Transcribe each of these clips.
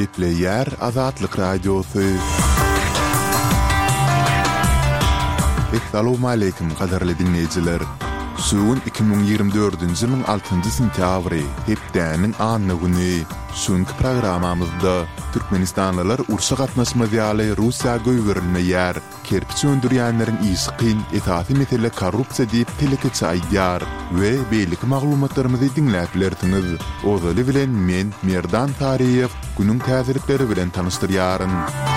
Gepleyer Azatlyk Radiosu. Assalamu alaykum qadarly dinleyijiler. Suun 2024-nji ýylyň 6-njy sentýabry, hepdäniň anyny güni. Şuňky programamyzda Türkmenistanlylar urşa gatnaşmaly Russiýa göýberilmeýär, kerpiç öndürýänleriň ýyşkyn etati mesele korrupsiýa diýip telekeçe aýdýar we beýlik maglumatlarymyzy dinläp bilersiňiz. Ozaly bilen men Merdan Tariýew günüň täziripleri bilen tanystyryaryn.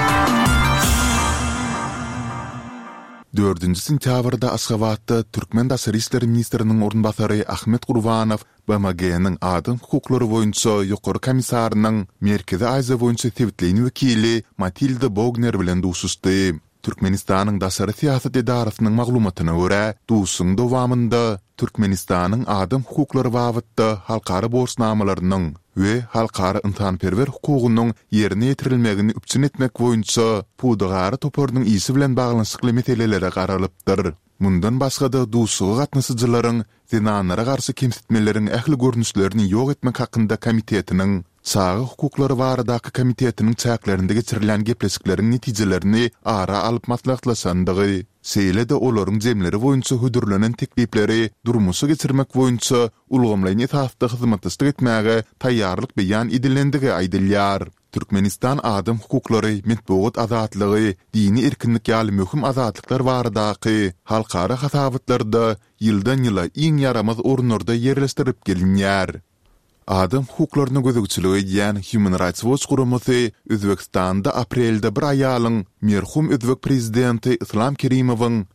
4-nji sentýabrda Aşgabatda Türkmen Daşary işleri ministriniň orunbasary Ahmet Gurbanow BMG-niň adam hukuklary boýunça ýokary komissarynyň Merkezi Aziýa boýunça täwitleýän wekili Matilda Bogner bilen duşuşdy. Türkmenistanyň daşary siýasat edarasynyň maglumatyna görä, duşuň dowamında Türkmenistanyň adam hukuklary babatda halkara borçnamalarynyň we halkara intanperwer hukugynyň ýerine ýetirilmegini üpçün etmek boýunça pudagary topornyň ýyşy bilen baglanyşykly meselelere garalypdyr. Mundan başga da duşugy gatnaşyjylaryň zinanlara garşy kemsitmeleriň ähli görnüşlerini ýok etmek hakynda komitetiniň Sağı hukuklary baradaky komitetiniň çäklerinde geçirilen gepleşikleriň netijelerini ara alyp maslahatlaşandygy, seýle-de olaryň jemleri boýunça hüdürlenen teklipleri durmuşa geçirmek boýunça ulgamlaýan etapda hyzmatçylyk etmäge taýýarlyk beýan edilendigi aýdylýar. Türkmenistan adam hukuklary, metbuat azatlygy, dini erkinlik ýaly möhüm azatlyklar baradaky halkara hasabatlarda ýyldan ýyla iň yaramaz ornlarda ýerleşdirip gelinýär. Adam hukuklaryny gözegçiligi edýän Human Rights Watch guramaty Özbekistanda aprelde bir aýalyň merhum Özbek prezidenti Islam Kerimowyň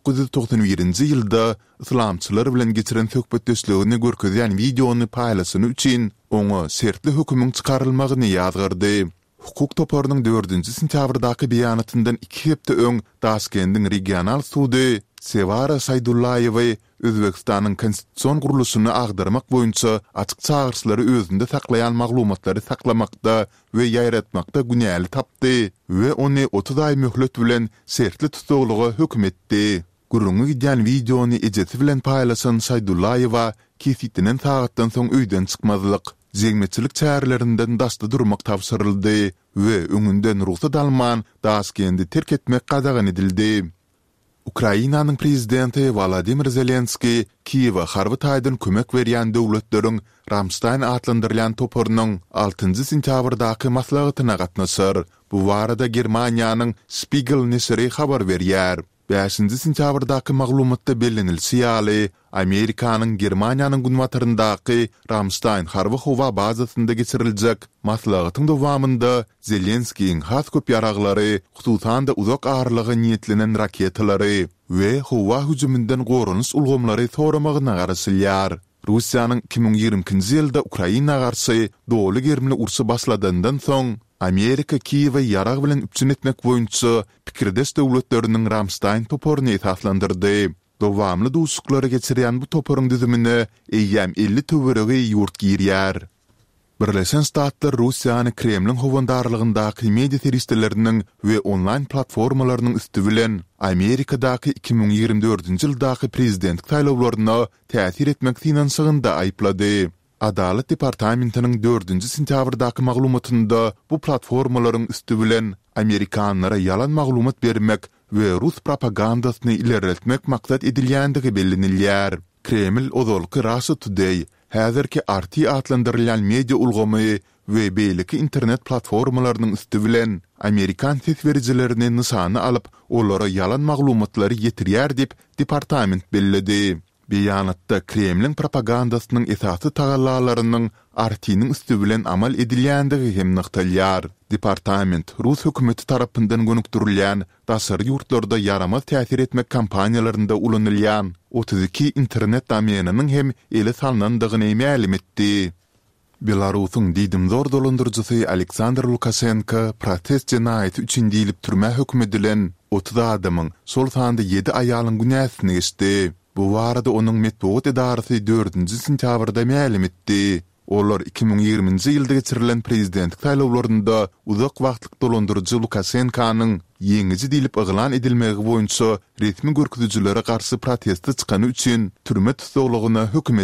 1991-nji ýylda islamçylar bilen geçiren söhbetdeşligini görkezýän videony paýlaşyny üçin oňa sertli hökümüň çykarylmagyny ýazgyrdy. Hukuk toporynyň 4-nji sentýabrdaky beýanatyndan 2 hepde öň Daşkendiň regional sudy Sevara Saydullaýewa Özbekistanyň konstitusiýon guruluşyny agdarmak boýunça açyk çağırşlary özünde saklayan maglumatlary saklamakda we ýaýratmakda günäli tapdy we ony 30 ay möhlet bilen sertli tutuglyga hökm etdi. Gurungy gidýän videony ejeti bilen paýlaşan Saydullaýewa kesitinen sagatdan soň öýden çykmadylyk, zeýmetçilik çärelerinden dasda durmak tapşyryldy we öňünden ruhsat alman Daşkendi terk etmek gadagan edildi. Ukrainanyň prezidenti Volodymyr Zelenski Kiýewa harby taýdan kömek berýän döwletleriň Ramstein adlandyrılan toporynyň 6-njy sentýabrdaky maslahatyna gatnaşar. Bu barada Germaniýanyň Spiegel nesiri habar berýär. 5-nji sentýabrdaky maglumatda bellenilýär, Amerikanyň Germaniýanyň günwataryndaky Ramstein harby howa bazasynda geçiriljek maslahatyň dowamında Zelenskiň has köp ýaraglary, hususan da uzak arlygy niýetlenen raketalary we howa hüjümünden gorunuş ulgamlary soramagyna garaşylýar. Russiýanyň 2020-nji ýylda Ukraina garşy dowly germli ursy başladyndan soň Amerika Kiýewa ýarag bilen üpçün etmek boýunça pikirdeş döwletleriniň Ramstein toporyny esaslandyrdy. Dowamly duşuklary geçirýän bu toporyň düzümine eýýäm 50 töweregi ýurt girýär. Birleşen Ştatlar Russiýany Kremliň howandarlygyndaky media teristleriniň we online platformalarynyň üstü bilen Amerikadaky 2024-nji ýyldaky prezidentlik taýlawlaryna täsir etmek finansyagynda aýplady. Adalet Departamentiniň 4-nji sentýabrdaky maglumatynda bu platformalaryň üstü bilen Amerikanlara yalan maglumat bermek we Rus propagandasyny ilerletmek maksat edilýändigi bellenilýär. Kreml ozalky Russia Today, häzirki RT adlandyrylýan media ulgamy we beýleki internet platformalarynyň üstü bilen Amerikan sesberijilerini nysany alyp olara yalan maglumatlary ýetirýär dip departament belledi. Beýanatda Kremliň propagandasynyň esasy tagallalarynyň RT-niň üstü bilen amal edilýändigi hem nykdalýar. Departament Rus hökümeti tarapyndan gönükdirilýän daşary ýurtlarda yaramaz täsir etmek kampaniýalarynda ulanylýan 32 internet domeniniň hem ele salnandygyny ma'lum etdi. Belarusyň diýdim zor dolandyrjysy Aleksandr Lukashenko protest jenaýaty üçin diýilip türme hökm edilen 30 adamyň sol sanda 7 aýalyň günäsini geçdi. Bu barada onuň metbuat edarasy 4-nji sentýabrda ma'lum etdi. Olar 2020-nji ýylda geçirilen prezidentlik taýlawlarynda uzak wagtlyk dolandyrjy Lukashenkanyň ýeňici diýilip yglan edilmegi boýunça resmi görkezijilere garşy protestde çykany üçin türme tutuglygyna hökm